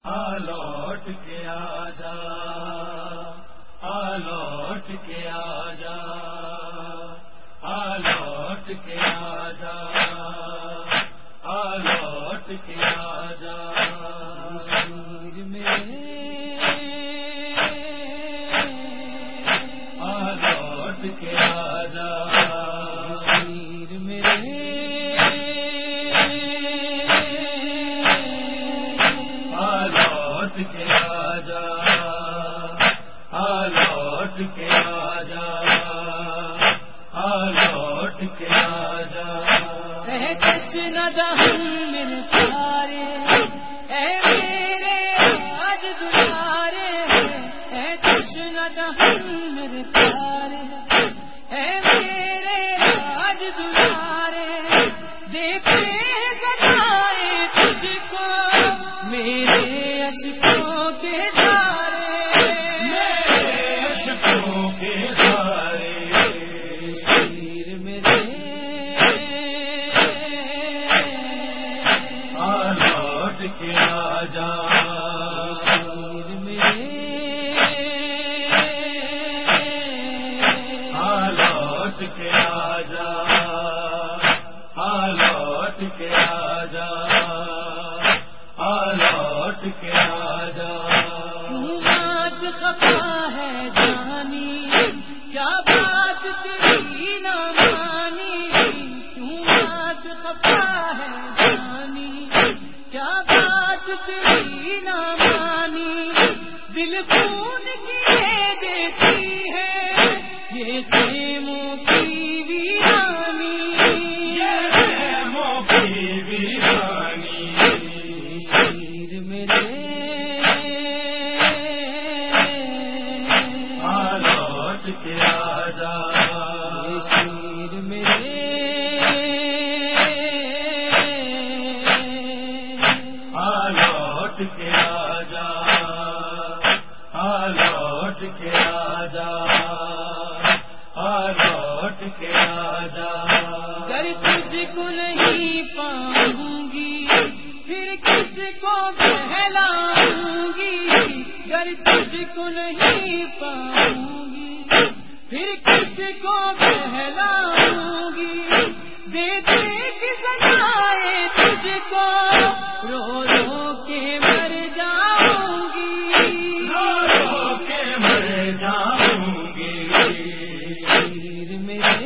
لوٹ کے آجا، لوٹ کے آجا، لوٹ کے آجا، لوٹ کے آجا شیر میں، لوٹ کے آجا شیر میں، لوٹ کے آجا، لوٹ کے آجا، لوٹ کے آجا اے کشن دہن میرے پیارے، اے میرے آج دلارے، اے کشن دہن میرے پیارے، اے میرے آج دلارے، دیکھتے سجائے تجھ کو میرے اشکوں کے دھارے، میرے اشکوں کے دھارے شیر میرے، لوٹ کے آجا شیر میرے، لوٹ کے آجا، لوٹ کے آجا، لوٹ کے آجا بات خفا ہے جانی، کیا بات تیری نہ مانی، کیوں بات خفا ہے جانی، کیا بات تیری نہ مانی، دل خون کی دیتی ہے یہ خیموں کی ویرانی، یہ خیموں کی ویرانی شیر میرے، لوٹ کے آجا شیر میرے، لوٹ کے آجا، لوٹ کے آجا، لوٹ کے آجا گر تجھ کو نہیں پاؤں گی پھر کس کو بہلاؤں گی، گر تجھ کو نہیں پاؤں گی پھر کس کو بہلاؤں گی، دیتے کی سجائے تجھ کو رو رو کے مر جاؤں گی، رو کے مر جاؤں گی شیر میرے،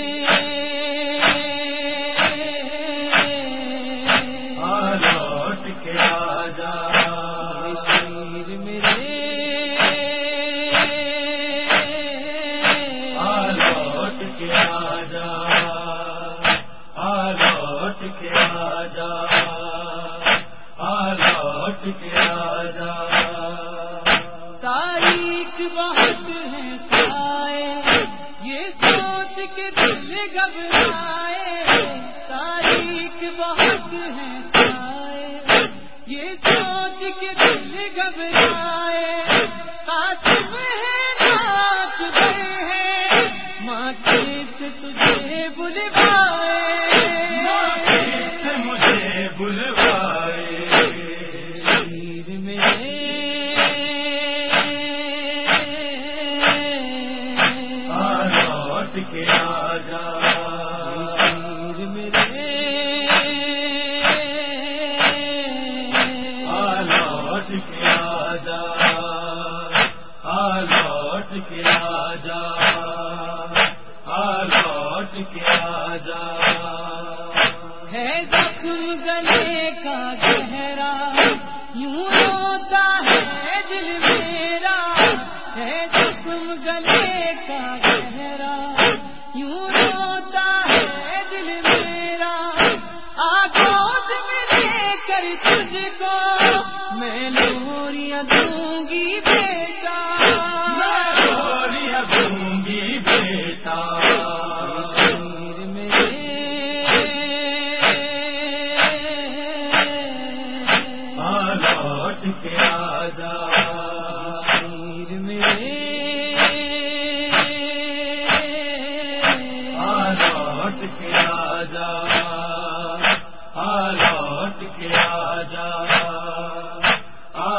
لوٹ کے آجا شیر میرے، لوٹ کے آجا، لوٹ کے آجا، لوٹ کے آجا تاریخ بہت ہے سائے یہ سوچ کے دل گھبرائے، تاریخ بہت ہے سائے یہ سوچ کے دل گھبرائے، قاسم ہے ناک در ہے ماں کس تجھے بلوائے، سے مجھے بلوائے شیر میرے، لوٹ کے آجا شیر میرے، لوٹ کے آجا، لوٹ کے آجا، لوٹ کے آجا ہے زخم گلے کا گہرا یوں روتا ہے دل میرا، ہے زخم گلے کا گہرا یوں روتا ہے دل میرا، آگوش میں لے کر تجھ کو میں لوریاں دوں گی بیٹا، لوریاں دوں گی بیٹا شیر میرے، لوٹ کے آجا شیر میرے، لوٹ کے آجا، لوٹ کے آجا،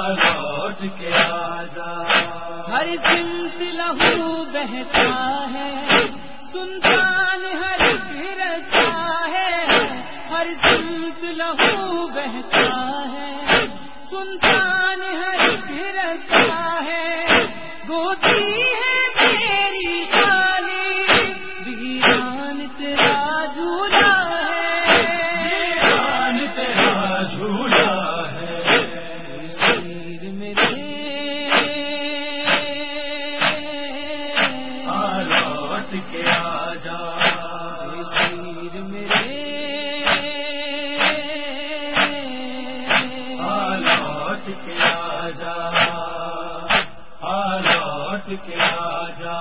کے آجا ہر سمت لہو بہتا ہے سنسان ہر گرتا ہے ہر سمت لہو بہتا ہے سنسان ہر گرتا ہے گوتی ہے میری خالی ویران تیرا جھولا ہے ویران تیرا جھولا ہے شیر میرے لوٹ کے آجا شیر میرے لوٹ کے آجا لوٹ کے آجا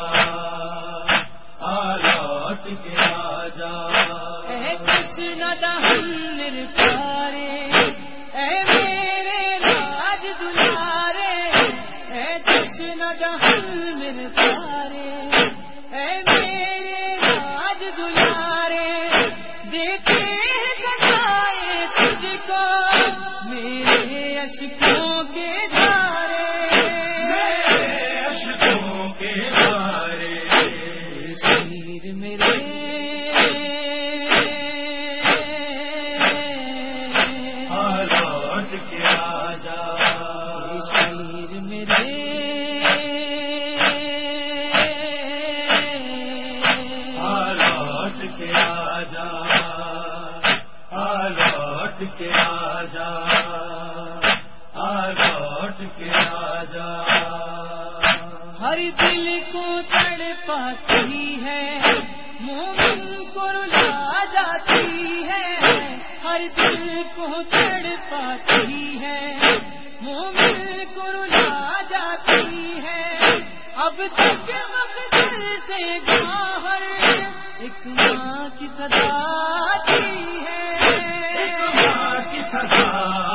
لوٹ کے آجا اے کشن دہن نرپارے اے میرے راج دلارے اے کشن دہن نرپارے اے میرے راج دلارے دیکھے سجائے تجھ کو میرے اشکوں کے دھارے میرے اشکوں کے دھارے شیر میرے لوٹ کے آجا شیر میرے لوٹ کے آجا لوٹ کے آجا لوٹ کے آجا ہر دل کو تڑپاتی ہے مومن کو رلا جاتی ہے ہر دل کو تڑپاتی ہے مومن کو رلا جاتی ہے اب تک مقدر سے باہر ایک ماں کی صدا آتی ہے ایک ماں کی صدا